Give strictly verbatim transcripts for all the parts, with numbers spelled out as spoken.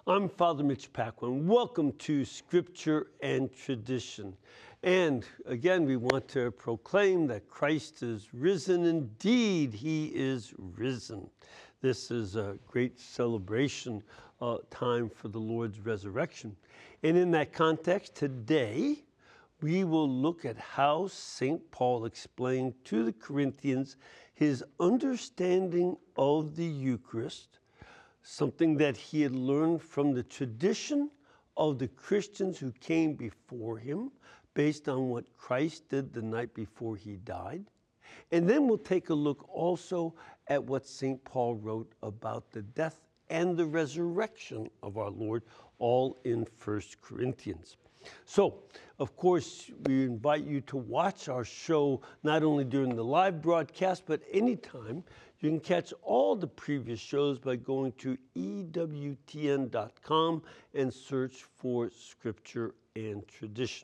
I'm Father Mitch Paquin. Welcome to Scripture and Tradition. And again, we want to proclaim that Christ is risen. Indeed, he is risen. This is a great celebration uh, time for the Lord's resurrection. And in that context, today, we will look at how Saint Paul explained to the Corinthians his understanding of the Eucharist, something that he had learned from the tradition of the Christians who came before him based on what Christ did the night before he died. And then we'll take a look also at what Saint Paul wrote about the death and the resurrection of our Lord, all in First Corinthians. So, of course, we invite you to watch our show not only during the live broadcast, but anytime. You can catch all the previous shows by going to E W T N dot com and search for Scripture and Tradition.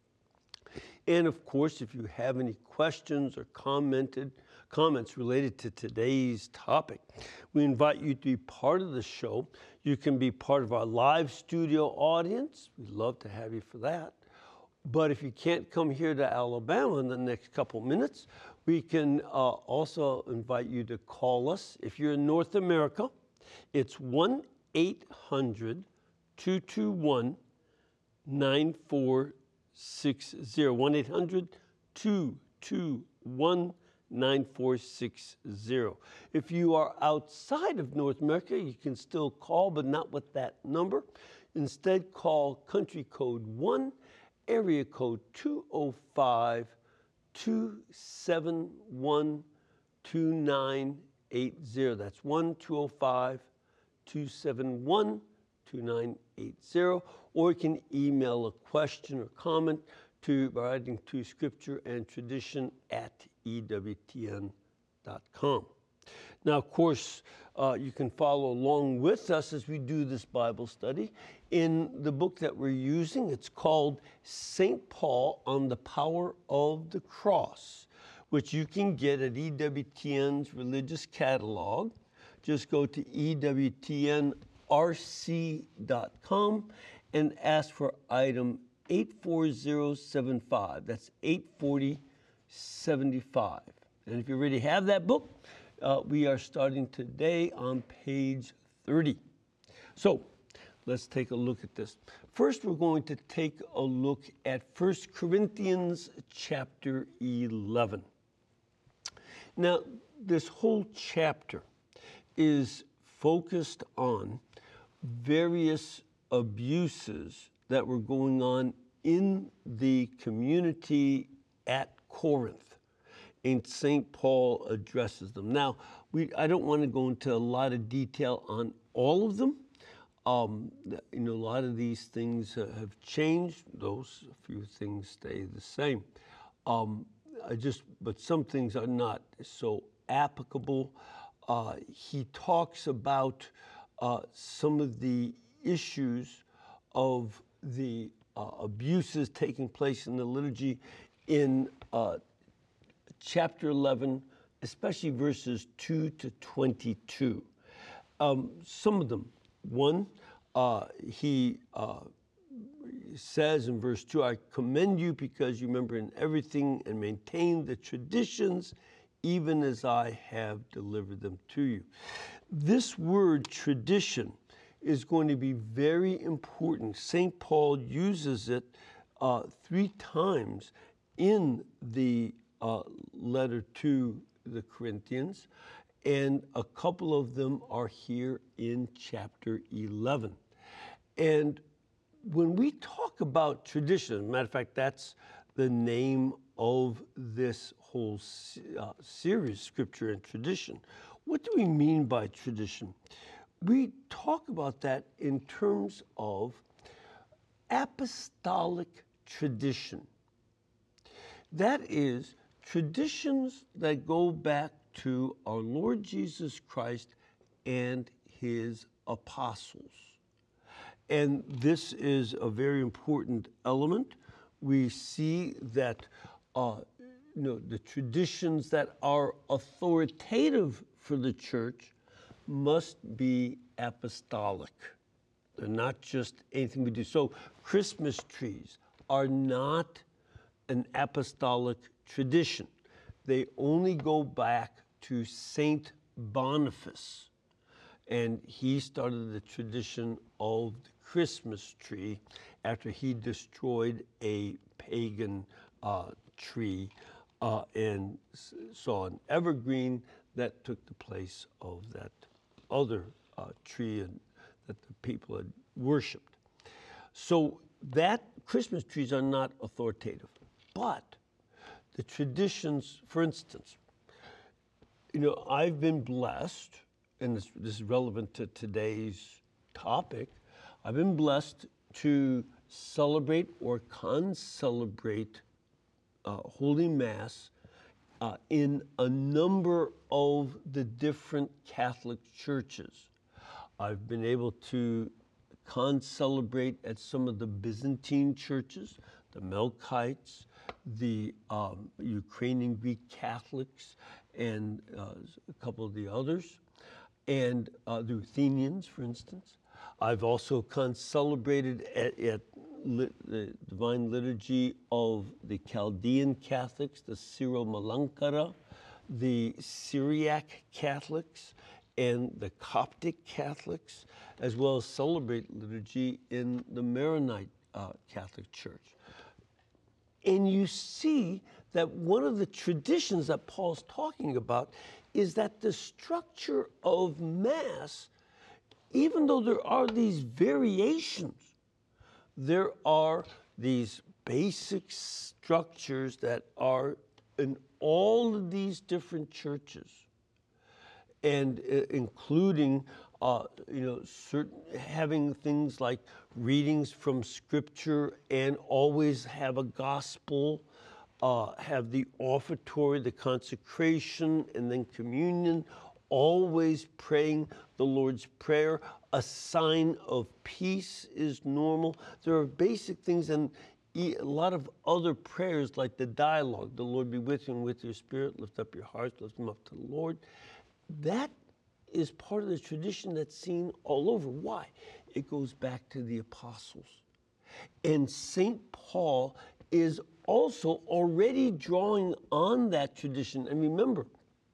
And of course, if you have any questions or commented comments related to today's topic, we invite you to be part of the show. You can be part of our live studio audience. We'd love to have you for that. But if you can't come here to Alabama in the next couple minutes, we can uh, also invite you to call us. If you're in North America, it's one eight hundred two two one nine four six zero. one eight hundred two two one nine four six zero. If you are outside of North America, you can still call, but not with that number. Instead, call country code one, area code two oh five, two seven one, two nine eight zero. That's one two oh five, two seven one, two nine eight zero. Or you can email a question or comment to writing to Scripture and Tradition at E W T N dot com. Now, of course, uh, you can follow along with us as we do this Bible study in the book that we're using. It's called Saint Paul on the Power of the Cross, which you can get at E W T N's Religious Catalog. Just go to E W T N R C dot com and ask for item eight four zero seven five. That's eight forty seventy-five. And if you already have that book, uh, we are starting today on page thirty. So let's take a look at this. First, we're going to take a look at First Corinthians chapter eleven. Now, this whole chapter is focused on various abuses that were going on in the community at Corinth, and Saint Paul addresses them. Now, we I don't want to go into a lot of detail on all of them. Um, you know, a lot of these things uh, have changed. Those a few things stay the same. Um, I just, but some things are not so applicable. Uh, he talks about uh, some of the issues of the uh, abuses taking place in the liturgy in uh, chapter eleven, especially verses two to twenty-two. Um, some of them. One, uh, he uh, says in verse two, I commend you because you remember in everything and maintain the traditions even as I have delivered them to you. This word tradition is going to be very important. Saint Paul uses it uh, three times in the uh, letter to the Corinthians, and a couple of them are here in chapter eleven. And when we talk about tradition, as a matter of fact, that's the name of this whole uh, series, Scripture and Tradition. What do we mean by tradition? We talk about that in terms of apostolic tradition. That is, traditions that go back to our Lord Jesus Christ and his apostles. And this is a very important element. We see that uh, you know, the traditions that are authoritative for the church must be apostolic. They're not just anything we do. So Christmas trees are not an apostolic tradition. They only go back to Saint Boniface. And he started the tradition of the Christmas tree after he destroyed a pagan uh, tree uh, and s- saw an evergreen that took the place of that other uh, tree and, that the people had worshipped. So that Christmas trees are not authoritative, but the traditions, for instance, you know, I've been blessed, and this, this is relevant to today's topic, I've been blessed to celebrate or con-celebrate uh, Holy Mass uh, in a number of the different Catholic churches. I've been able to con-celebrate at some of the Byzantine churches, the Melkites, the um, Ukrainian Greek Catholics, and uh, a couple of the others, and uh, the Ruthenians, for instance. I've also con-celebrated at, at lit, the Divine Liturgy of the Chaldean Catholics, the Syro-Malankara, the Syriac Catholics, and the Coptic Catholics, as well as celebrate liturgy in the Maronite uh, Catholic Church. And you see that one of the traditions that Paul's talking about is that the structure of Mass, even though there are these variations, there are these basic structures that are in all of these different churches, and uh, including, uh, you know, certain having things like readings from Scripture, and always have a gospel, uh, have the offertory, the consecration, and then communion. Always praying the Lord's Prayer. A sign of peace is normal. There are basic things, and a lot of other prayers like the dialogue. The Lord be with you and with your spirit. Lift up your hearts. Lift them up to the Lord. That is part of the tradition that's seen all over. Why? It goes back to the apostles. And Saint Paul is also already drawing on that tradition. And remember,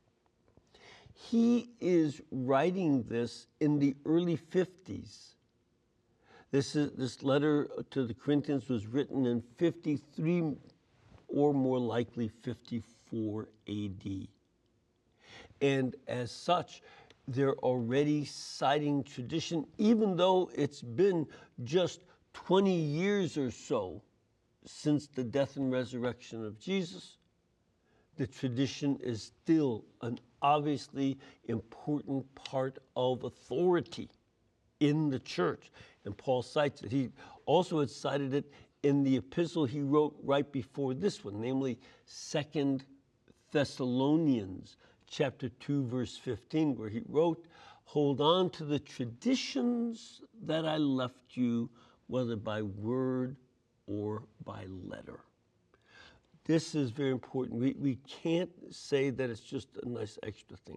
he is writing this in the early fifties. This, is, this letter to the Corinthians was written in fifty-three, or more likely fifty-four A D. And as such, they're already citing tradition, even though it's been just twenty years or so since the death and resurrection of Jesus. The tradition is still an obviously important part of authority in the church. And Paul cites it. He also had cited it in the epistle he wrote right before this one, namely Second Thessalonians chapter two, verse fifteen, where he wrote, "Hold on to the traditions that I left you, whether by word or by letter." This is very important. We, we can't say that it's just a nice extra thing.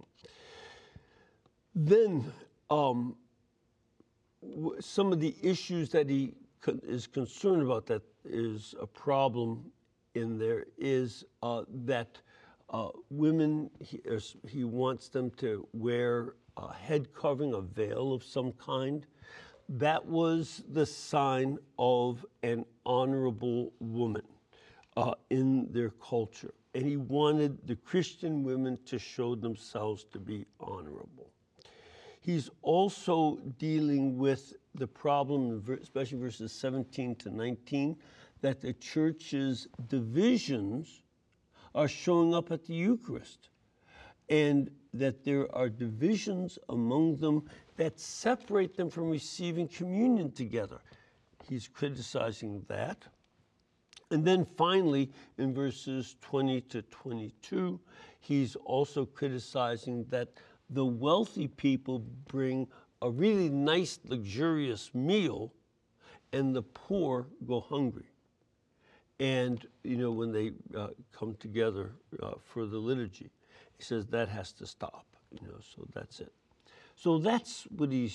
Then um, w- some of the issues that he co- is concerned about that is a problem in there is uh, that uh, women, he, is- he wants them to wear a head covering, a veil of some kind. That was the sign of an honorable woman uh, in their culture. And he wanted the Christian women to show themselves to be honorable. He's also dealing with the problem, especially verses seventeen to nineteen, that the church's divisions are showing up at the Eucharist, and that there are divisions among them that separate them from receiving communion together. He's criticizing that. And then finally, in verses twenty to twenty-two, he's also criticizing that the wealthy people bring a really nice, luxurious meal, and the poor go hungry. And, you know, when they uh, come together uh, for the liturgy, he says that has to stop, you know, so that's it. So that's what he's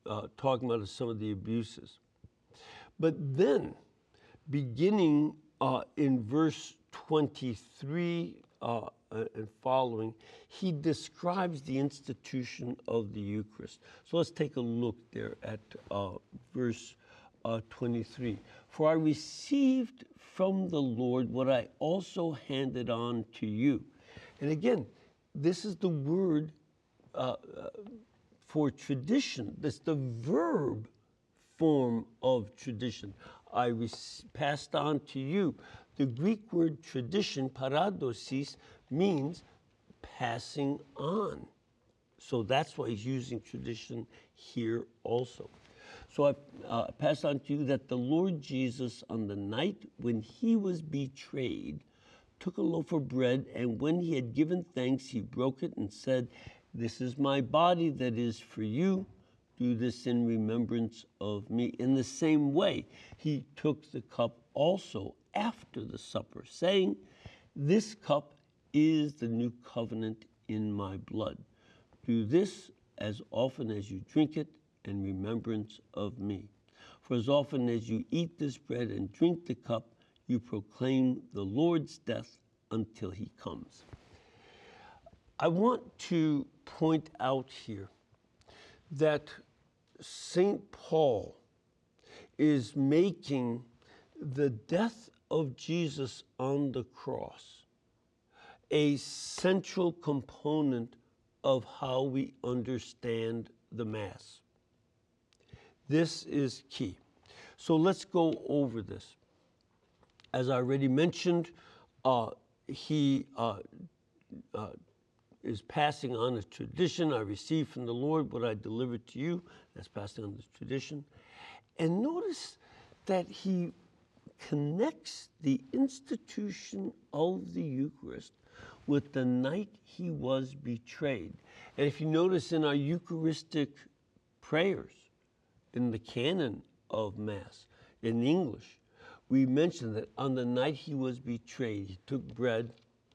uh, talking about some of the abuses. But then, beginning uh, in verse twenty-three uh, and following, he describes the institution of the Eucharist. So let's take a look there at uh, verse uh, twenty-three. For I received from the Lord what I also handed on to you. And again, this is the word uh, uh, for tradition. That's the verb form of tradition. I re- passed on to you. The Greek word tradition, paradosis, means passing on. So that's why he's using tradition here also. So I uh, pass on to you that the Lord Jesus, on the night when he was betrayed, took a loaf of bread, and when he had given thanks, he broke it and said, "This is my body that is for you. Do this in remembrance of me." In the same way, he took the cup also after the supper, saying, "This cup is the new covenant in my blood. Do this as often as you drink it in remembrance of me. For as often as you eat this bread and drink the cup, you proclaim the Lord's death until he comes." I want to point out here that Saint Paul is making the death of Jesus on the cross a central component of how we understand the Mass. This is key. So let's go over this. As I already mentioned, uh, he uh, uh, is passing on a tradition. I received from the Lord what I delivered to you. That's passing on the tradition. And notice that he connects the institution of the Eucharist with the night he was betrayed. And if you notice in our Eucharistic prayers, in the canon of Mass, in English, we mention that on the night he was betrayed, he took bread.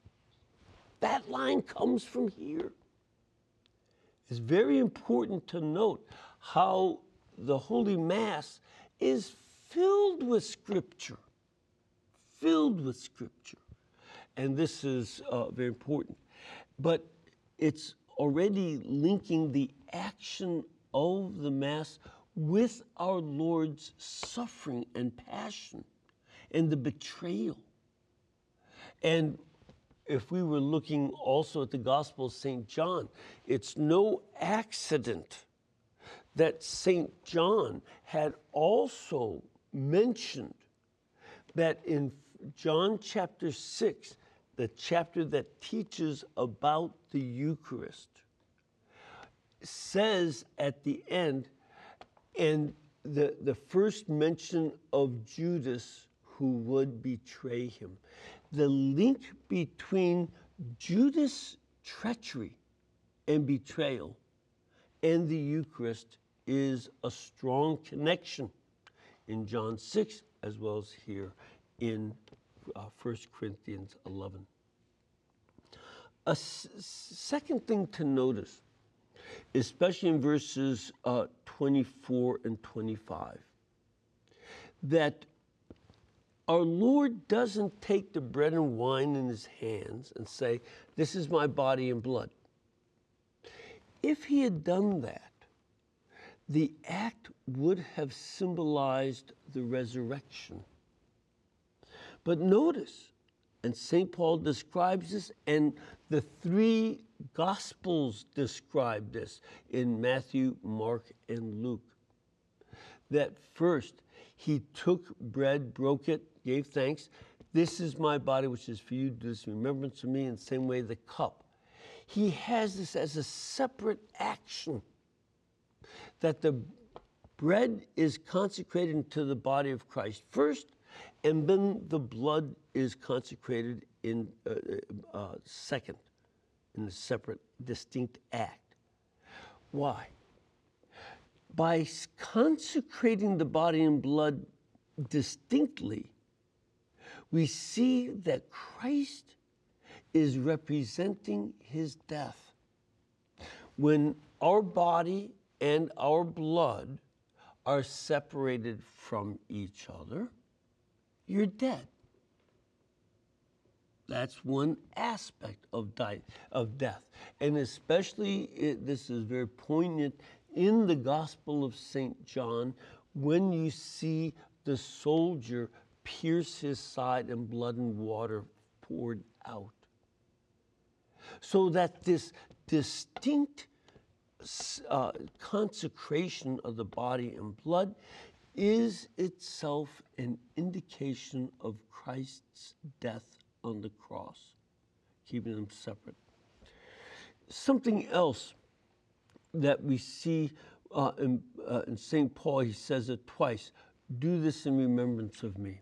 That line comes from here. It's very important to note how the Holy Mass is filled with Scripture, filled with Scripture. And this is uh, very important. But it's already linking the action of the Mass with our Lord's suffering and passion and the betrayal. And if we were looking also at the Gospel of Saint John, it's no accident that Saint John had also mentioned that in John chapter six, the chapter that teaches about the Eucharist, says at the end, and the, the first mention of Judas who would betray him. The link between Judas' treachery and betrayal and the Eucharist is a strong connection in John six as well as here in uh, First Corinthians eleven. A s- second thing to notice, especially in verses uh, twenty-four and twenty-five, that our Lord doesn't take the bread and wine in his hands and say, "This is my body and blood." If he had done that, the act would have symbolized the resurrection. But notice, and Saint Paul describes this, and the three Gospels describe this in Matthew, Mark, and Luke, that first he took bread, broke it, gave thanks. "This is my body, which is for you. Do this in remembrance of me." In the same way, the cup. He has this as a separate action, that the bread is consecrated to the body of Christ first, and then the blood is consecrated in uh, uh, second, in a separate, distinct act. Why? By consecrating the body and blood distinctly, we see that Christ is representing his death. When our body and our blood are separated from each other, you're dead. That's one aspect of, die, of death. And especially, it, this is very poignant in the Gospel of Saint John, when you see the soldier pierce his side and blood and water poured out. So that this distinct uh, consecration of the body and blood is itself an indication of Christ's death on the cross, keeping them separate. Something else that we see uh, in, uh, in Saint Paul, he says it twice, do this in remembrance of me.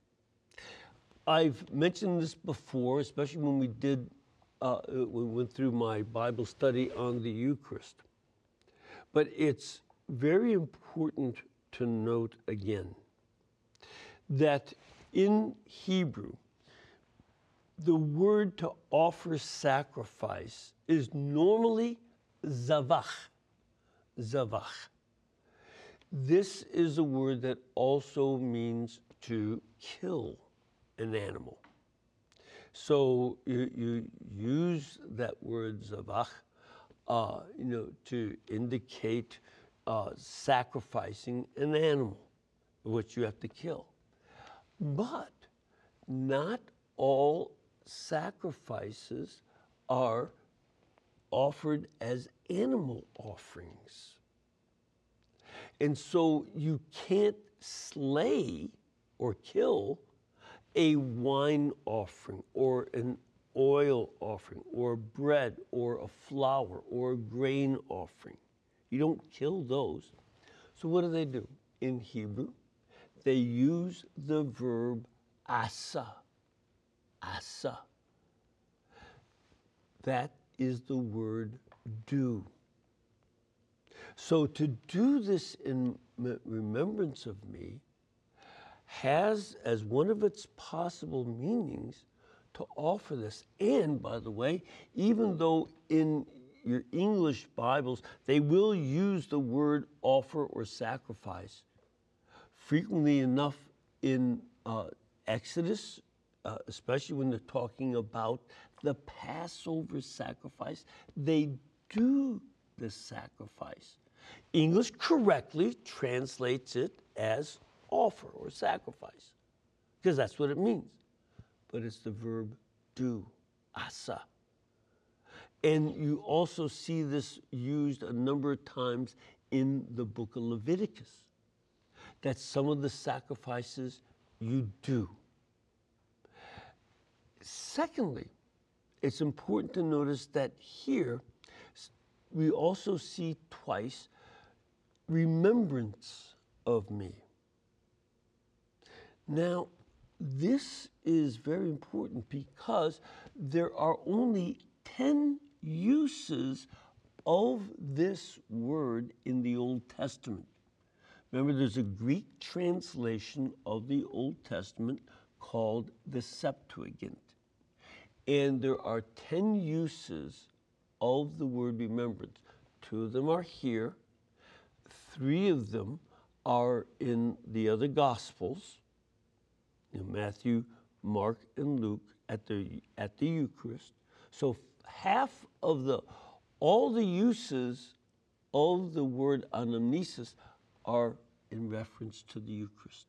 I've mentioned this before, especially when we did, uh, we went through my Bible study on the Eucharist. But it's very important to note again that in Hebrew, the word to offer sacrifice is normally zavach, zavach. This is a word that also means to kill an animal. So you, you use that word zavach, uh, you know, to indicate uh, sacrificing an animal, which you have to kill. But not all sacrifices are offered as animal offerings. And so you can't slay or kill a wine offering or an oil offering or bread or a flour or a grain offering. You don't kill those. So what do they do? In Hebrew, they use the verb asa. Asa. That is the word do. So to do this in remembrance of me has as one of its possible meanings to offer this. And by the way, even though in your English Bibles, they will use the word offer or sacrifice, frequently enough in uh, Exodus, uh, especially when they're talking about the Passover sacrifice, they do the sacrifice. English correctly translates it as offer or sacrifice, because that's what it means. But it's the verb do, asa. And you also see this used a number of times in the book of Leviticus, that some of the sacrifices you do. Secondly, it's important to notice that here we also see twice remembrance of me. Now, this is very important because there are only ten uses of this word in the Old Testament. Remember, there's a Greek translation of the Old Testament called the Septuagint. And there are ten uses of the word remembrance. Two of them are here. Three of them are in the other Gospels, in Matthew, Mark, and Luke at the, at the Eucharist. So half of the, all the uses of the word anamnesis are in reference to the Eucharist.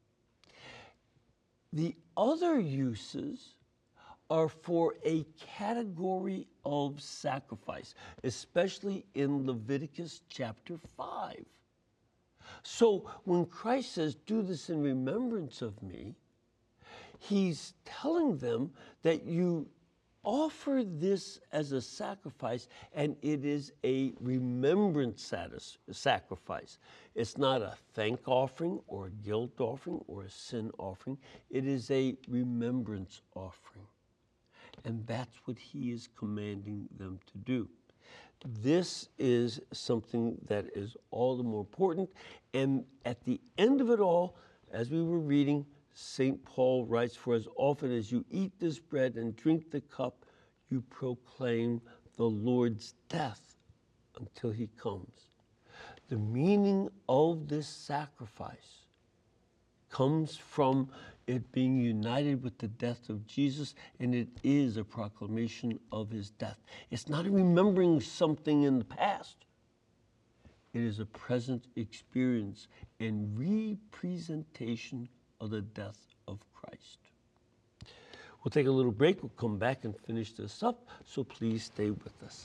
The other uses are for a category of sacrifice, especially in Leviticus chapter five. So when Christ says, do this in remembrance of me, he's telling them that you offer this as a sacrifice, and it is a remembrance sacrifice. It's not a thank offering or a guilt offering or a sin offering. It is a remembrance offering. And that's what he is commanding them to do. This is something that is all the more important. And at the end of it all, as we were reading, Saint Paul writes, for as often as you eat this bread and drink the cup, you proclaim the Lord's death until he comes. The meaning of this sacrifice comes from it being united with the death of Jesus, and it is a proclamation of his death. It's not remembering something in the past. It is a present experience and representation of the death of Christ. We'll take a little break. We'll come back and finish this up, so please stay with us.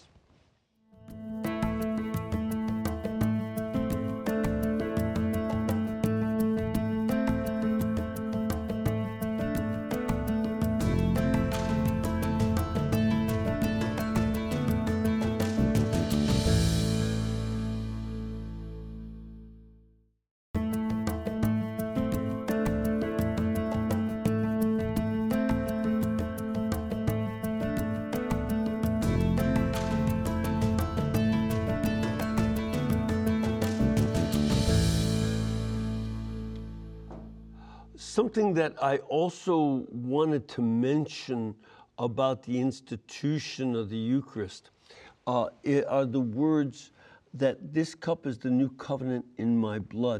Something that I also wanted to mention about the institution of the Eucharist uh, are the words that this cup is the new covenant in my blood.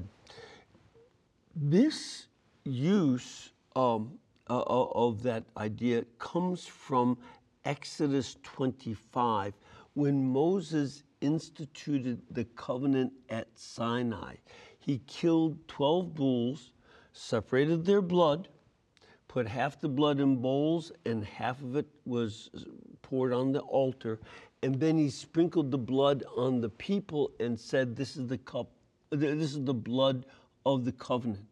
This use um, uh, of that idea comes from Exodus twenty-five, when Moses instituted the covenant at Sinai. He killed twelve bulls, separated their blood, put half the blood in bowls and half of it was poured on the altar, and then he sprinkled the blood on the people and said, this is the cup, this is the blood of the covenant.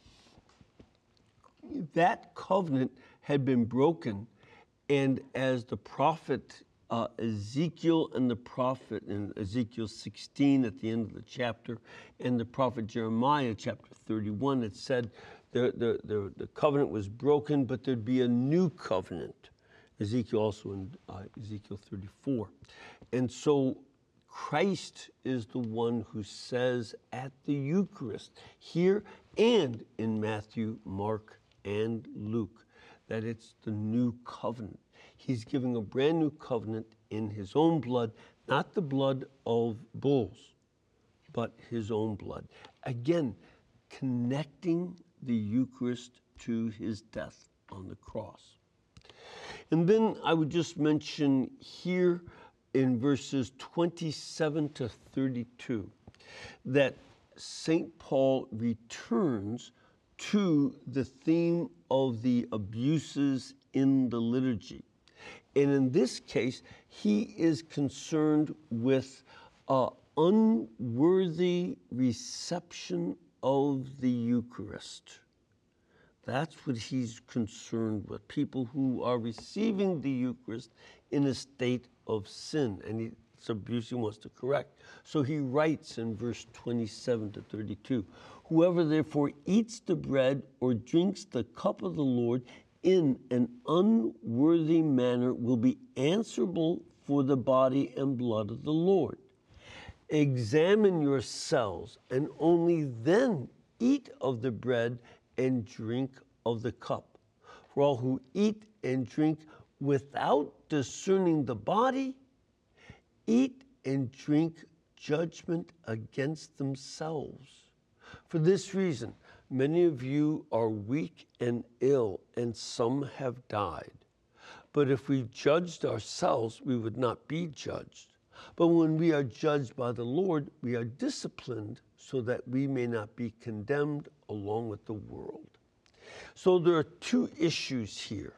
That covenant had been broken, and as the prophet uh, Ezekiel and the prophet in Ezekiel sixteen at the end of the chapter, and the prophet Jeremiah chapter thirty-one, it said the, the, the, the covenant was broken, but there'd be a new covenant. Ezekiel also in uh, Ezekiel thirty-four. And so Christ is the one who says at the Eucharist here and in Matthew, Mark, and Luke that it's the new covenant. He's giving a brand new covenant in his own blood, not the blood of bulls, but his own blood. Again, connecting the Eucharist to his death on the cross. And then I would just mention here in verses twenty-seven to thirty-two that Saint Paul returns to the theme of the abuses in the liturgy. And in this case, he is concerned with uh, unworthy reception of the Eucharist. That's what he's concerned with, people who are receiving the Eucharist in a state of sin, and he, it's abuse he wants to correct. So he writes in verse twenty-seven to thirty-two, whoever therefore eats the bread or drinks the cup of the Lord in an unworthy manner will be answerable for the body and blood of the Lord. Examine yourselves, and only then eat of the bread and drink of the cup. For all who eat and drink without discerning the body, eat and drink judgment against themselves. For this reason, many of you are weak and ill, and some have died. But if we judged ourselves, we would not be judged. But when we are judged by the Lord, we are disciplined so that we may not be condemned along with the world. So there are two issues here.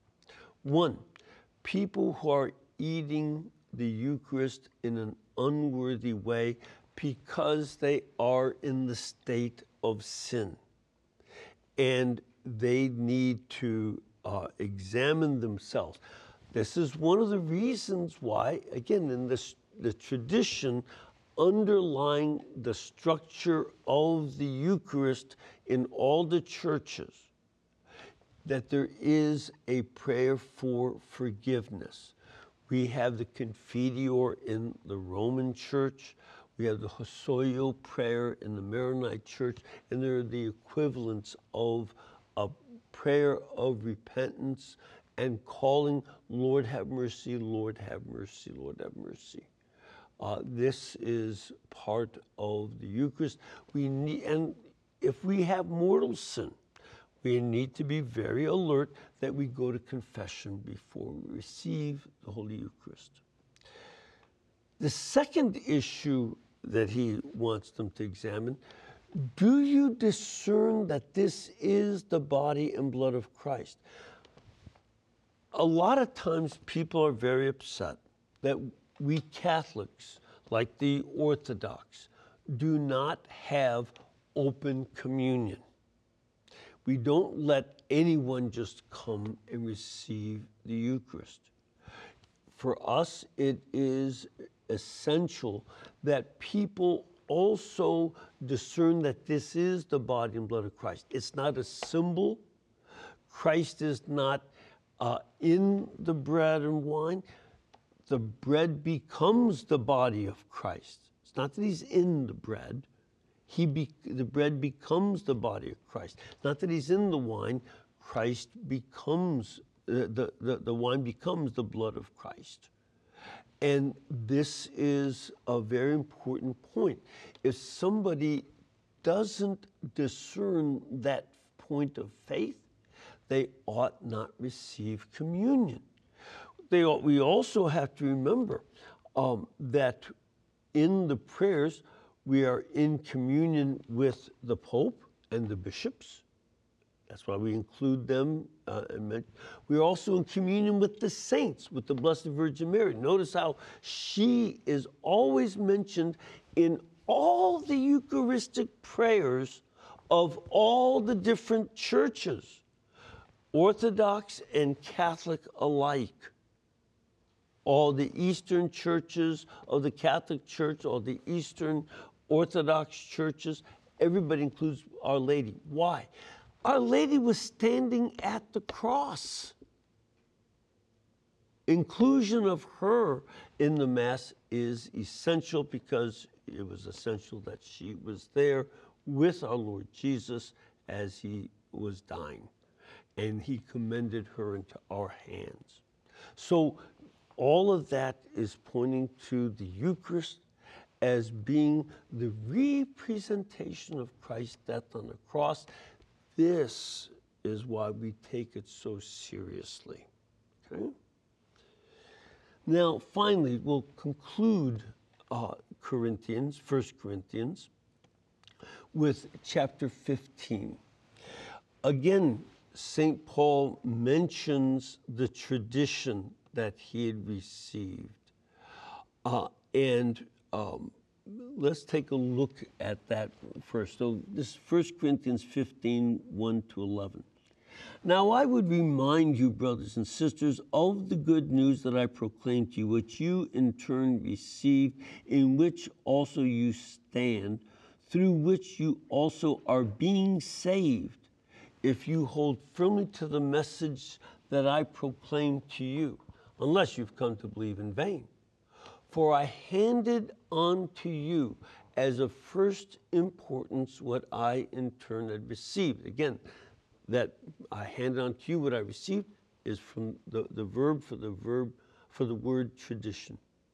One, people who are eating the Eucharist in an unworthy way because they are in the state of sin. And they need to uh, examine themselves. This is one of the reasons why, again, in this, the tradition underlying the structure of the Eucharist in all the churches, that there is a prayer for forgiveness. We have the Confiteor in the Roman Church. We have the Hosoyo prayer in the Maronite Church, and there are the equivalents of a prayer of repentance and calling, Lord have mercy, Lord have mercy, Lord have mercy. Uh, this is part of the Eucharist. We need, and if we have mortal sin, we need to be very alert that we go to confession before we receive the Holy Eucharist. The second issue that he wants them to examine, do you discern that this is the body and blood of Christ? A lot of times people are very upset that we Catholics, like the Orthodox, do not have open communion. We don't let anyone just come and receive the Eucharist. For us, it is essential that people also discern that this is the body and blood of Christ. It's not a symbol. Christ is not uh, in the bread and wine. The bread becomes the body of Christ. It's not that he's in the bread. He be, the bread becomes the body of Christ. Not that he's in the wine. Christ becomes, uh, the, the, the wine becomes the blood of Christ. And this is a very important point. If somebody doesn't discern that point of faith, they ought not receive communion. They, we also have to remember um, that in the prayers, we are in communion with the Pope and the bishops. That's why we include them. Uh, we're also in communion with the saints, with the Blessed Virgin Mary. Notice how she is always mentioned in all the Eucharistic prayers of all the different churches, Orthodox and Catholic alike. All the Eastern churches of the Catholic Church, all the Eastern Orthodox churches, everybody includes Our Lady. Why? Our Lady was standing at the cross. Inclusion of her in the Mass is essential because it was essential that she was there with our Lord Jesus as he was dying. And he commended her into our hands. So all of that is pointing to the Eucharist as being the representation of Christ's death on the cross. This is why we take it so seriously. Okay? Now, finally, we'll conclude uh, Corinthians, First Corinthians, with chapter fifteen. Again, Saint Paul mentions the tradition that he had received. Uh, and um, let's take a look at that first. So this is First Corinthians fifteen, one to eleven. Now I would remind you, brothers and sisters, of the good news that I proclaimed to you, which you in turn received, in which also you stand, through which you also are being saved, if you hold firmly to the message that I proclaimed to you, unless you've come to believe in vain. For I handed on to you as of first importance what I in turn had received. Again, that I handed on to you what I received is from the, the verb for the verb for the word tradition.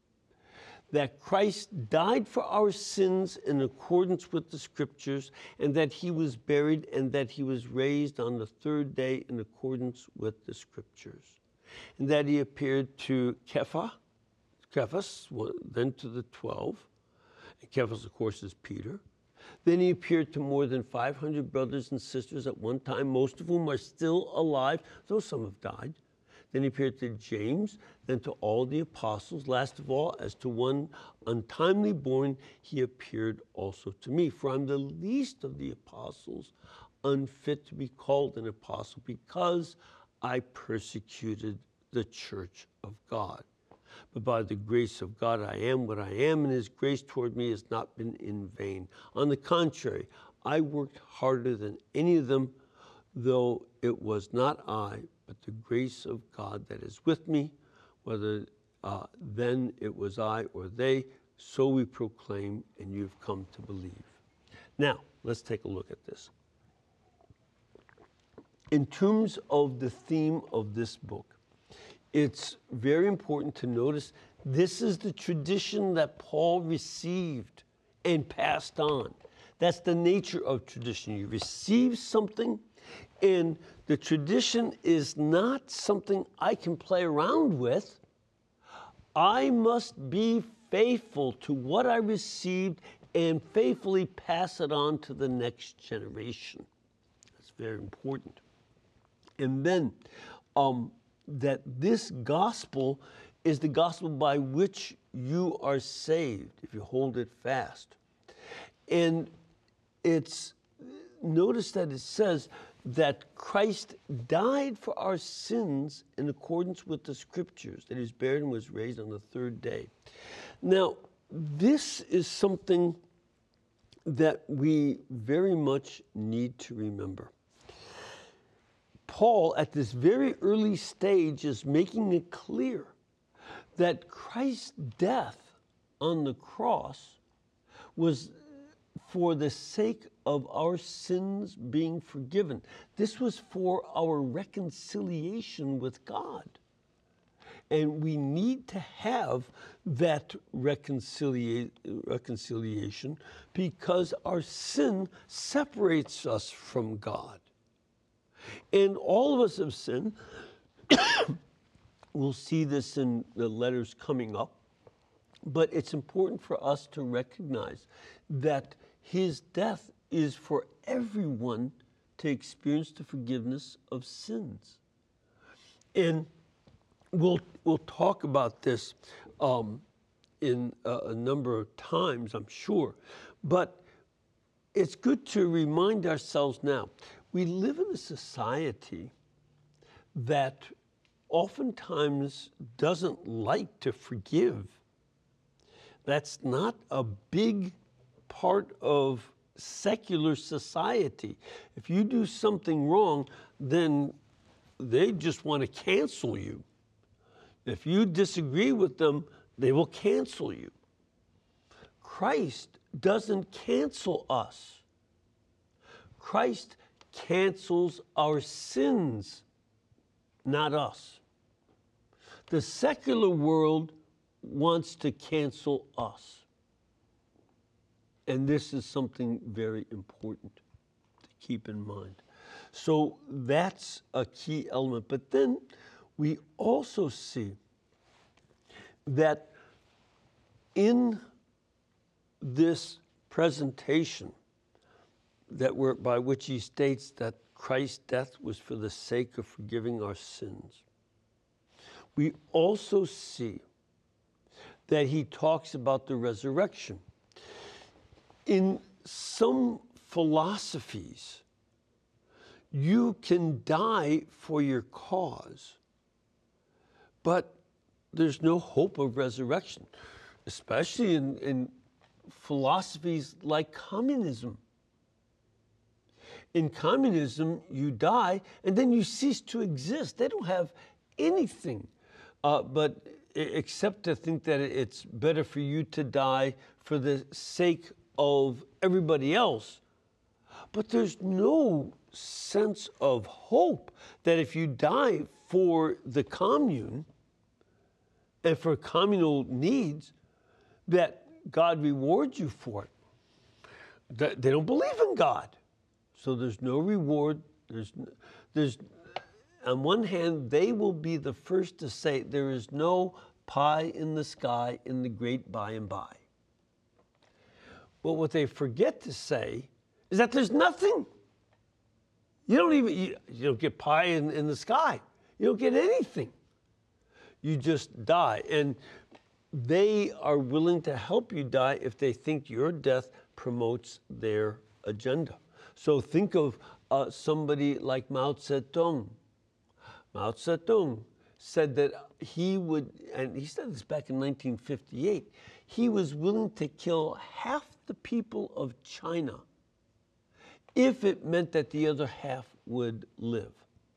That Christ died for our sins in accordance with the Scriptures, and that he was buried, and that he was raised on the third day in accordance with the Scriptures. And that he appeared to Kepha, Cephas, then to the twelve. And Cephas, of course, is Peter. Then he appeared to more than five hundred brothers and sisters at one time, most of whom are still alive, though some have died. Then he appeared to James, then to all the apostles. Last of all, as to one untimely born, he appeared also to me. For I'm the least of the apostles, unfit to be called an apostle, because I persecuted the church of God. But by the grace of God, I am what I am, and his grace toward me has not been in vain. On the contrary, I worked harder than any of them, though it was not I, but the grace of God that is with me. Whether uh, then it was I or they, so we proclaim, and you've come to believe. Now, let's take a look at this. In terms of the theme of this book, it's very important to notice This is the tradition that Paul received and passed on. That's the nature of tradition. You receive something, and the tradition is not something I can play around with. I must be faithful to what I received and faithfully pass it on to the next generation. That's very important. And then um, that this gospel is the gospel by which you are saved, if you hold it fast. And it's, notice that it says that Christ died for our sins in accordance with the scriptures, that he was buried and was raised on the third day. Now, this is something that we very much need to remember. Paul, at this very early stage, is making it clear that Christ's death on the cross was for the sake of our sins being forgiven. This was for our reconciliation with God. And we need to have that reconcilia- reconciliation because our sin separates us from God. And all of us have sinned. We'll see this in the letters coming up. But it's important for us to recognize that his death is for everyone to experience the forgiveness of sins. And we'll, we'll talk about this um, in a, a number of times, I'm sure. But it's good to remind ourselves now, we live in a society that oftentimes doesn't like to forgive. That's not a big part of secular society. If you do something wrong, then they just want to cancel you. If you disagree with them, they will cancel you. Christ doesn't cancel us. Christ cancels our sins, not us. The secular world wants to cancel us. And this is something very important to keep in mind. So that's a key element. But then we also see that in this presentation that we're, by which he states that Christ's death was for the sake of forgiving our sins, we also see that he talks about the resurrection. In some philosophies, you can die for your cause, but there's no hope of resurrection, especially in, in philosophies like communism. In communism, you die and then you cease to exist. They don't have anything uh, but except to think that it's better for you to die for the sake of everybody else. But there's no sense of hope that if you die for the commune and for communal needs, that God rewards you for it. They don't believe in God. So there's no reward. There's, there's, on one hand, they will be the first to say there is no pie in the sky in the great by and by. But what they forget to say is that there's nothing. You don't even, you, you don't get pie in, in the sky. You don't get anything. You just die. And they are willing to help you die if they think your death promotes their agenda. So think of uh, somebody like Mao Zedong. Mao Zedong said that he would, and he said this back in nineteen fifty-eight, he was willing to kill half the people of China if it meant that the other half would live.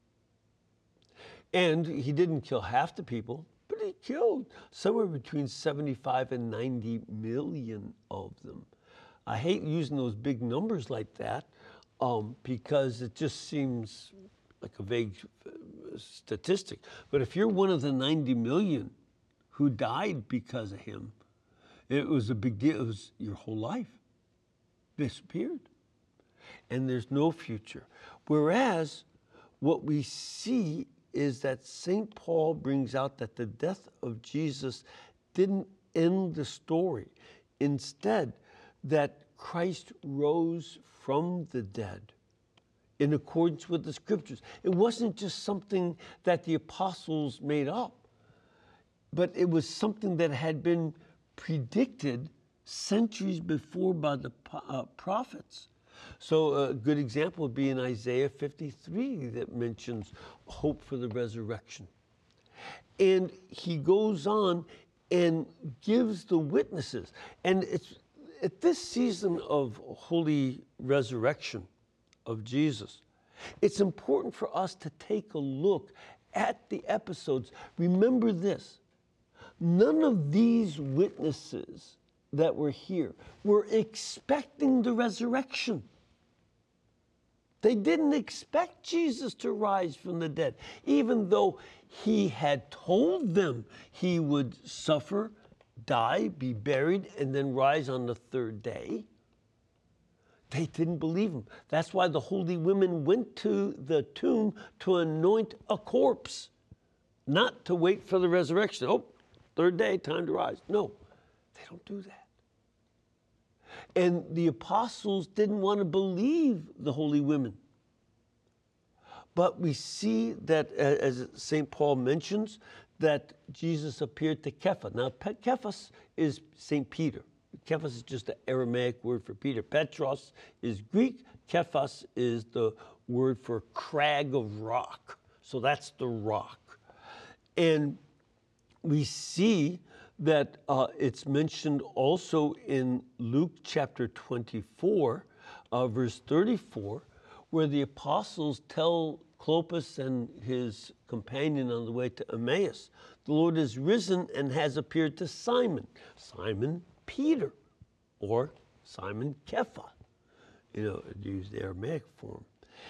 And he didn't kill half the people, but he killed somewhere between seventy-five and ninety million of them. I hate using those big numbers like that um, because it just seems like a vague statistic. But if you're one of the ninety million who died because of him. It was a big deal. It was your whole life disappeared. And there's no future. Whereas what we see is that Saint Paul brings out that the death of Jesus didn't end the story. Instead, that Christ rose from the dead in accordance with the scriptures. It wasn't just something that the apostles made up, but it was something that had been predicted centuries before by the uh, prophets. So a good example would be in Isaiah fifty-three that mentions hope for the resurrection. And he goes on and gives the witnesses. And it's at this season of Holy Resurrection of Jesus, it's important for us to take a look at the episodes. Remember this, none of these witnesses that were here were expecting the resurrection. They didn't expect Jesus to rise from the dead, even though he had told them he would suffer, die, be buried, and then rise on the third day. They didn't believe him. That's why the holy women went to the tomb to anoint a corpse, not to wait for the resurrection. Oh, third day, time to rise. No, they don't do that. And the apostles didn't want to believe the holy women. But we see that, as Saint Paul mentions, that Jesus appeared to Kepha. Now, Kephas is Saint Peter. Kephas is just an Aramaic word for Peter. Petros is Greek. Kephas is the word for crag of rock. So that's the rock. And we see that uh, it's mentioned also in Luke chapter twenty-four, uh, verse thirty-four, where the apostles tell Clopas and his companion on the way to Emmaus, the Lord is risen and has appeared to Simon, Simon Peter, or Simon Kepha, you know, use the Aramaic form.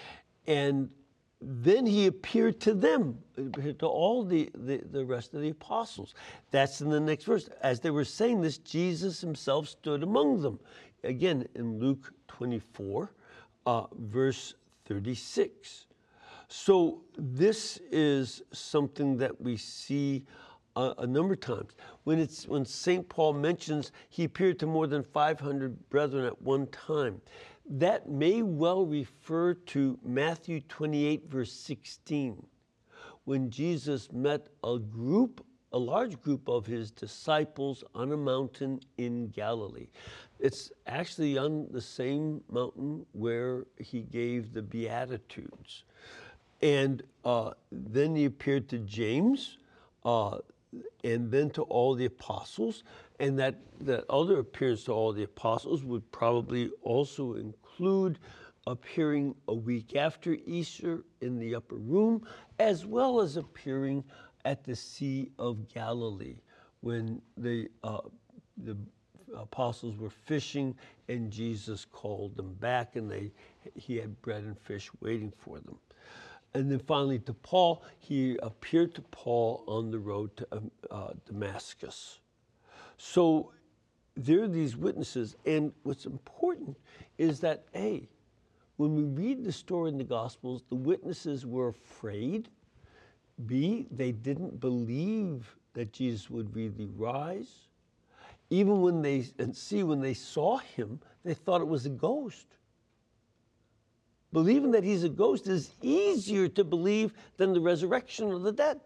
And then he appeared to them, to all the, the, the rest of the apostles. That's in the next verse. As they were saying this, Jesus himself stood among them. Again, in Luke twenty-four, uh, verse thirty-six. So this is something that we see a, a number of times. When, it's, when Saint Paul mentions he appeared to more than five hundred brethren at one time, that may well refer to Matthew twenty-eight, verse sixteen, when Jesus met a group, a large group of his disciples on a mountain in Galilee. It's actually on the same mountain where he gave the Beatitudes. And uh, then he appeared to James, uh, and then to all the apostles. And that, that other appearance to all the apostles would probably also include appearing a week after Easter in the upper room, as well as appearing at the Sea of Galilee when the, uh, the apostles were fishing and Jesus called them back, and they, he had bread and fish waiting for them. And then finally to Paul, he appeared to Paul on the road to uh, Damascus. So there are these witnesses, and what's important is that, A, when we read the story in the Gospels, the witnesses were afraid. B, they didn't believe that Jesus would really rise. Even when they, and C, when they saw him, they thought it was a ghost. Believing that he's a ghost is easier to believe than the resurrection of the dead.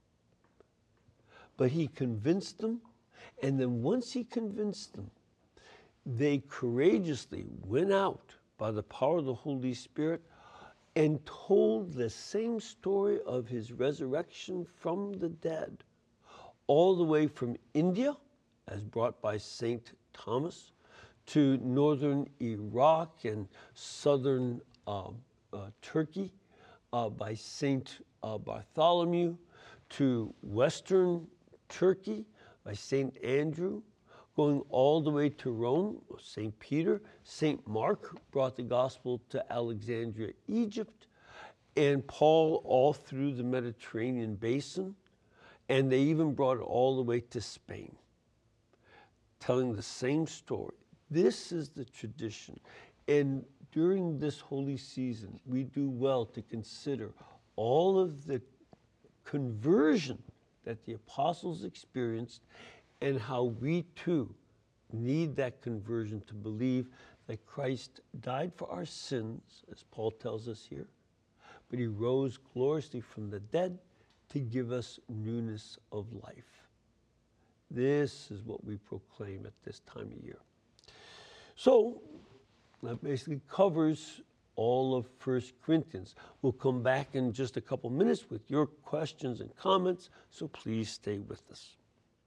But he convinced them, and then once he convinced them, they courageously went out by the power of the Holy Spirit and told the same story of his resurrection from the dead, all the way from India, as brought by Saint Thomas, to northern Iraq and southern uh, uh, Turkey uh, by Saint uh, Bartholomew, to western Turkey by Saint Andrew, going all the way to Rome, Saint Peter. Saint Mark brought the gospel to Alexandria, Egypt, and Paul all through the Mediterranean basin, And they even brought it all the way to Spain, telling the same story. This is the tradition. And during this holy season, we do well to consider all of the conversion that the apostles experienced and how we too need that conversion to believe that Christ died for our sins, as Paul tells us here, but he rose gloriously from the dead to give us newness of life. This is what we proclaim at this time of year. So that basically covers all of First Corinthians. We'll come back in just a couple minutes with your questions and comments, so please stay with us.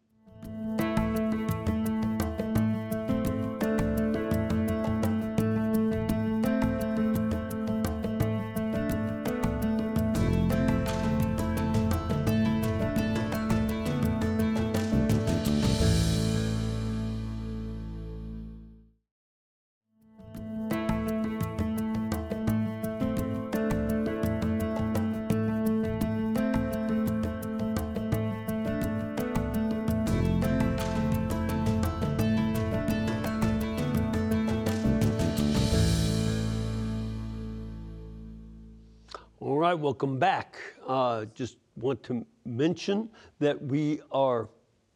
All right, welcome back. Uh, just want to mention that we are,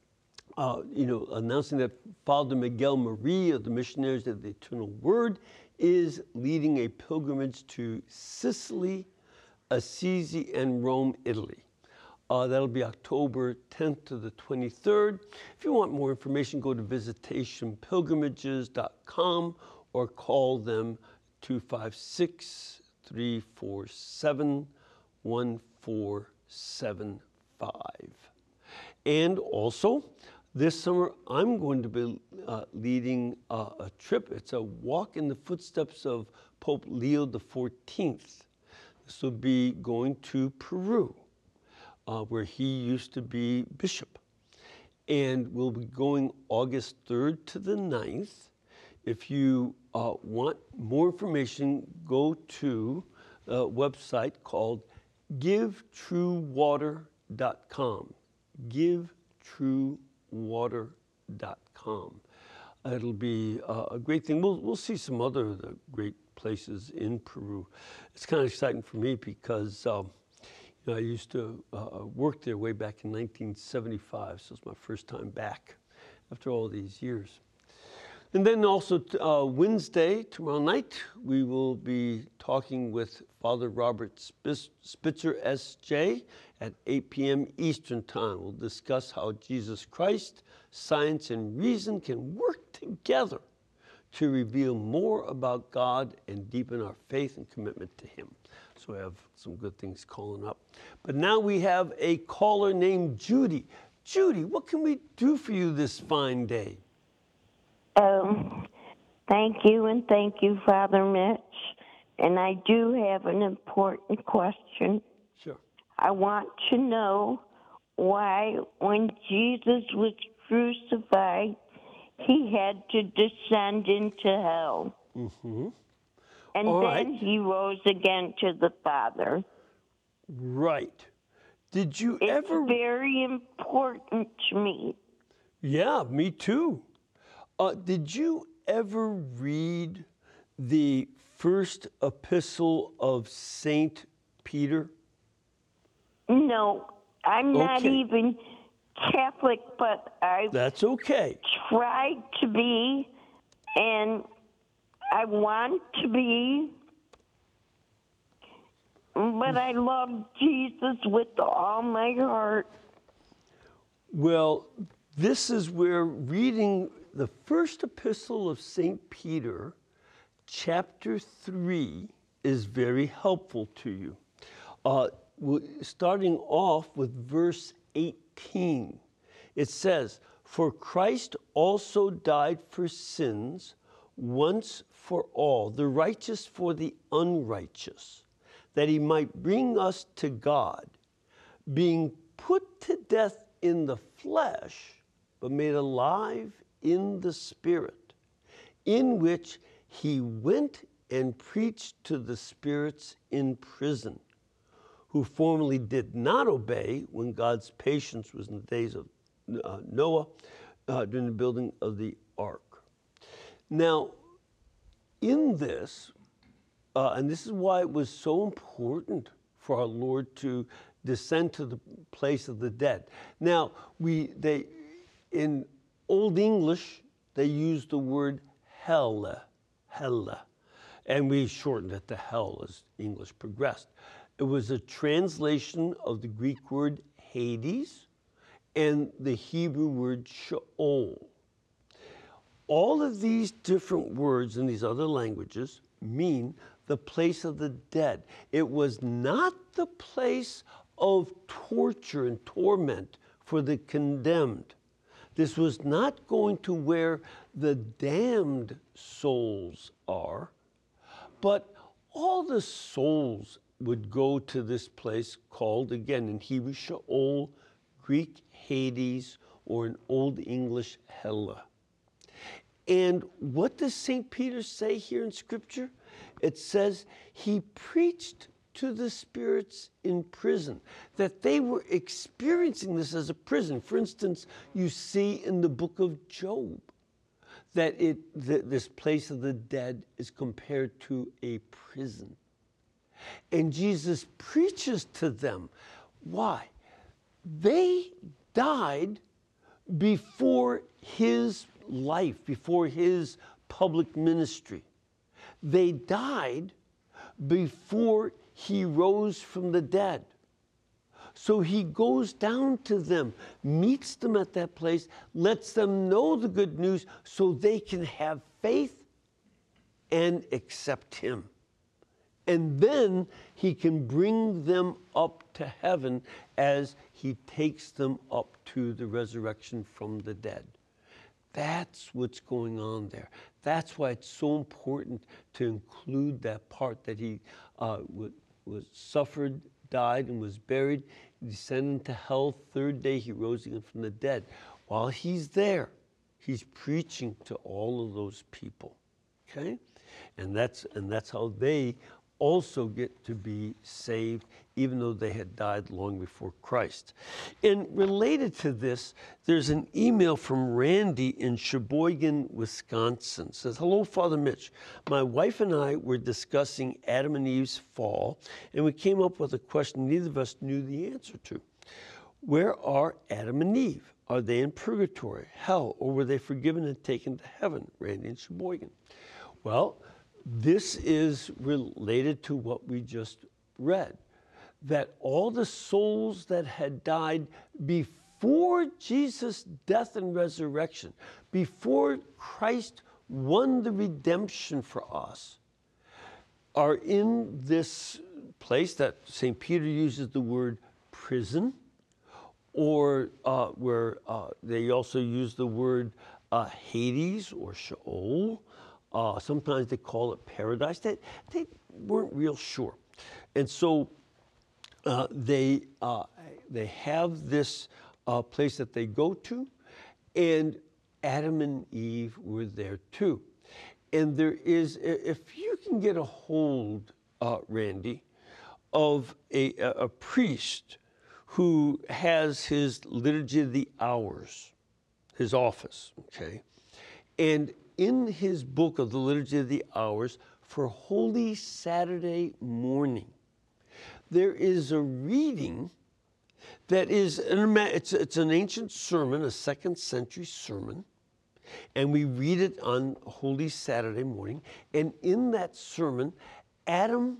uh, you know, announcing that Father Miguel Marie of the Missionaries of the Eternal Word is leading a pilgrimage to Sicily, Assisi, and Rome, Italy. Uh, that'll be October tenth to the twenty-third. If you want more information, go to visitation pilgrimages dot com or call them two five six, three four seven, one four seven five. And also, this summer, I'm going to be uh, leading uh, a trip. It's a walk in the footsteps of Pope Leo the fourteenth. This will be going to Peru, uh, where he used to be bishop. And we'll be going August third to the ninth. If you uh, want more information, go to a website called give true water dot com. give true water dot com. It'll be uh, a great thing. We'll, we'll see some other of the great places in Peru. It's kind of exciting for me because um, you know, I used to uh, work there way back in nineteen seventy-five, so it's my first time back after all these years. And then also uh, Wednesday, tomorrow night, we will be talking with Father Robert Spitzer, S J, at eight p.m. Eastern Time. We'll discuss how Jesus Christ, science, and reason can work together to reveal more about God and deepen our faith and commitment to Him. So we have some good things calling up. But now we have a caller named Judy. Judy, what can we do for you this fine day? Um, thank you, and thank you, Father Mitch. And I do have an important question. Sure. I want to know why, when Jesus was crucified, he had to descend into hell. Mm-hmm. And All then right. he rose again to the Father. Right. Did you It's ever... very important to me. Yeah, me too. Uh, did you ever read the first epistle of Saint Peter? No, I'm not Okay. even Catholic, but I That's okay. tried to be, and I want to be, but I love Jesus with all my heart. Well, this is where reading the first epistle of Saint Peter, chapter three, is very helpful to you. Uh, starting off with verse eighteen, it says, "For Christ also died for sins once for all, the righteous for the unrighteous, that he might bring us to God, being put to death in the flesh, but made alive in the Spirit, in which he went and preached to the spirits in prison, who formerly did not obey when God's patience was in the days of uh, Noah uh, during the building of the ark. Now, in this, uh, and this is why it was so important for our Lord to descend to the place of the dead. Now, we they in Old English, they use the word hell, hell, and we shortened it to hell as English progressed. It was a translation of the Greek word Hades and the Hebrew word Sheol. All of these different words in these other languages mean the place of the dead. It was not the place of torture and torment for the condemned. This was not going to where the damned souls are, but all the souls would go to this place called, again, in Hebrew, Sheol, Greek, Hades, or in Old English, Hella. And what does Saint Peter say here in Scripture? It says he preached to the spirits in prison, that they were experiencing this as a prison. For instance, you see in the book of Job that it th- this place of the dead is compared to a prison. And Jesus preaches to them. Why? They died before his life, before his public ministry. They died before he rose from the dead. So he goes down to them, meets them at that place, lets them know the good news so they can have faith and accept him. And then he can bring them up to heaven as he takes them up to the resurrection from the dead. That's what's going on there. That's why it's so important to include that part that he uh, w- was suffered, died, and was buried, descended into hell. Third day he rose again from the dead. While he's there, he's preaching to all of those people. Okay, and that's and that's how they also get to be saved, even though they had died long before Christ. And related to this, there's an email from Randy in Sheboygan, Wisconsin. It says, hello, Father Mitch. My wife and I were discussing Adam and Eve's fall, and we came up with a question neither of us knew the answer to. Where are Adam and Eve? Are they in purgatory, hell, or were they forgiven and taken to heaven? Randy in Sheboygan. Well, this is related to what we just read, that all the souls that had died before Jesus' death and resurrection, before Christ won the redemption for us, are in this place that Saint Peter uses the word prison, or uh, where uh, they also use the word uh, Hades or Sheol. Uh, sometimes they call it paradise. They, they weren't real sure. And so uh, they, uh, they have this uh, place that they go to, and Adam and Eve were there too. And there is, if you can get a hold, uh, Randy, of a, a priest who has his Liturgy of the Hours, his office, okay? And in his book of the Liturgy of the Hours for Holy Saturday morning, there is a reading that is, an, it's, it's an ancient sermon, a second century sermon, and we read it on Holy Saturday morning. And in that sermon, Adam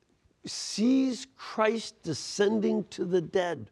sees Christ descending to the dead.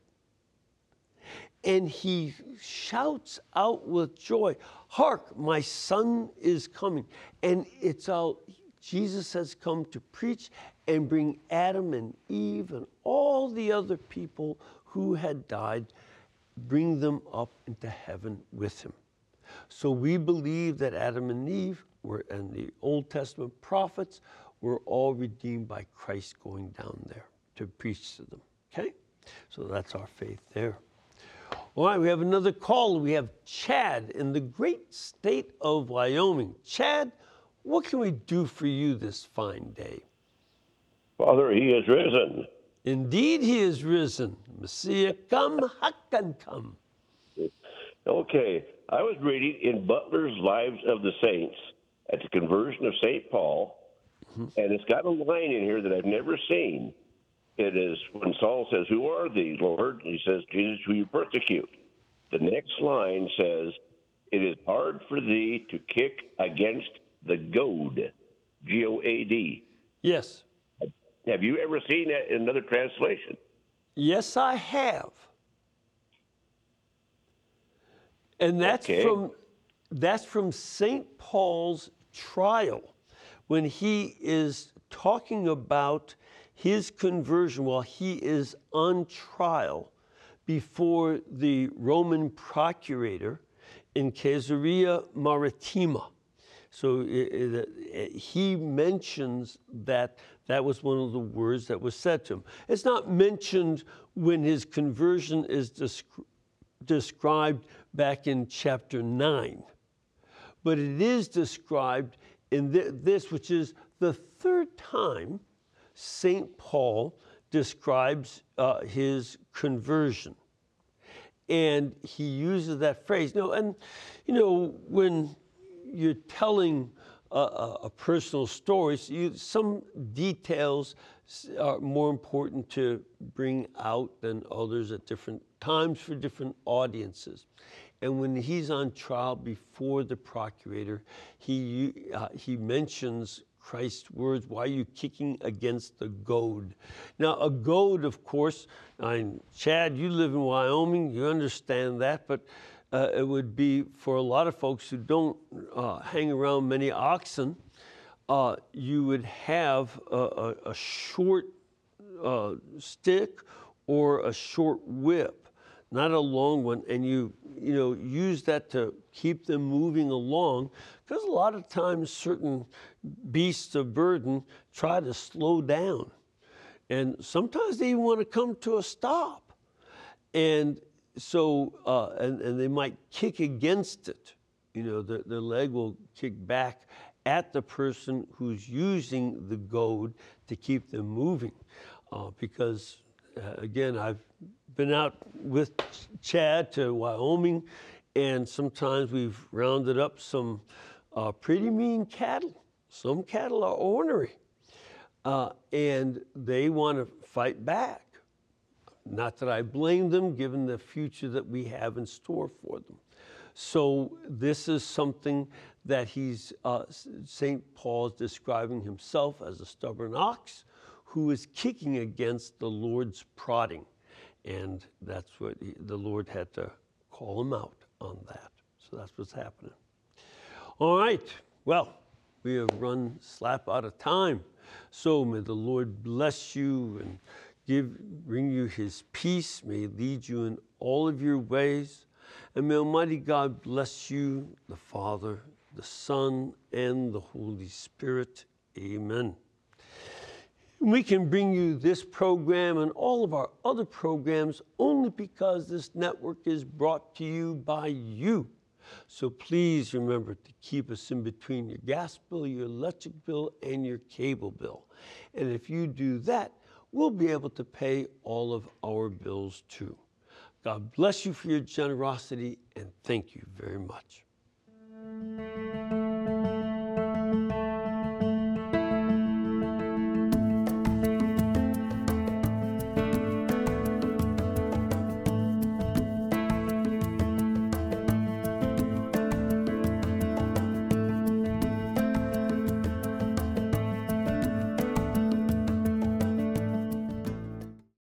And he shouts out with joy, hark, my son is coming. And it's all, Jesus has come to preach and bring Adam and Eve and all the other people who had died, bring them up into heaven with him. So we believe that Adam and Eve were, and the Old Testament prophets were all redeemed by Christ going down there to preach to them, okay? So that's our faith there. All right, we have another call. We have Chad in the great state of Wyoming. Chad, what can we do for you this fine day? Father, he is risen. Indeed, he is risen. Messiah come, hakan come. Okay, I was reading in Butler's Lives of the Saints at the conversion of Saint Paul, mm-hmm. and it's got a line in here that I've never seen. It is when Saul says, "Who are thee, Lord?" And he says, "Jesus, who you persecute." The next line says, "It is hard for thee to kick against the goad," G O A D. Yes. Have you ever seen that in another translation? Yes, I have. And that's okay. from that's from Saint Paul's trial, when he is talking about his conversion while he is on trial before the Roman procurator in Caesarea Maritima. So it, it, he mentions that that was one of the words that was said to him. It's not mentioned when his conversion is descri- described back in chapter nine, but it is described in th- this, which is the third time Saint Paul describes uh, his conversion. And he uses that phrase. No, and, you know, when you're telling a, a, a personal story, so you, some details are more important to bring out than others at different times for different audiences. And when he's on trial before the procurator, he, uh, he mentions Christ's words, "Why are you kicking against the goad?" Now, a goad, of course, I, Chad, you live in Wyoming, you understand that, but uh, it would be for a lot of folks who don't uh, hang around many oxen, uh, you would have a, a, a short uh, stick or a short whip, not a long one, and you you know use that to keep them moving along, because a lot of times certain beasts of burden try to slow down, and sometimes they even want to come to a stop, and so uh, and, and they might kick against it. You know, the, the leg will kick back at the person who's using the goad to keep them moving, uh, because uh, again, I've been out with Chad to Wyoming, and sometimes we've rounded up some uh, pretty mean cattle. Some cattle are ornery, uh, and they want to fight back. Not that I blame them, given the future that we have in store for them. So this is something that he's, uh, Saint Paul is describing himself as a stubborn ox who is kicking against the Lord's prodding. And that's what he, the Lord had to call him out on that. So that's what's happening. All right. Well, we have run slap out of time. So may the Lord bless you and give, bring you his peace. May he lead you in all of your ways. And may Almighty God bless you, the Father, the Son, and the Holy Spirit. Amen. We can bring you this program and all of our other programs only because this network is brought to you by you. So please remember to keep us in between your gas bill, your electric bill, and your cable bill. And if you do that, we'll be able to pay all of our bills too. God bless you for your generosity, and thank you very much.